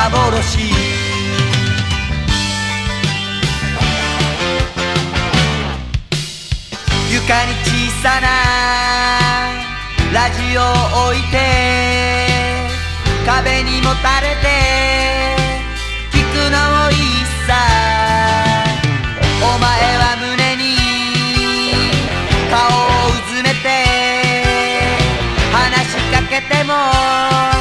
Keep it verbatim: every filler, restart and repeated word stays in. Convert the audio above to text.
幻。床に小さなラジオを置いて、壁にもたれて聞くのもいいさ。お前は胸に顔をうずめて話しかけても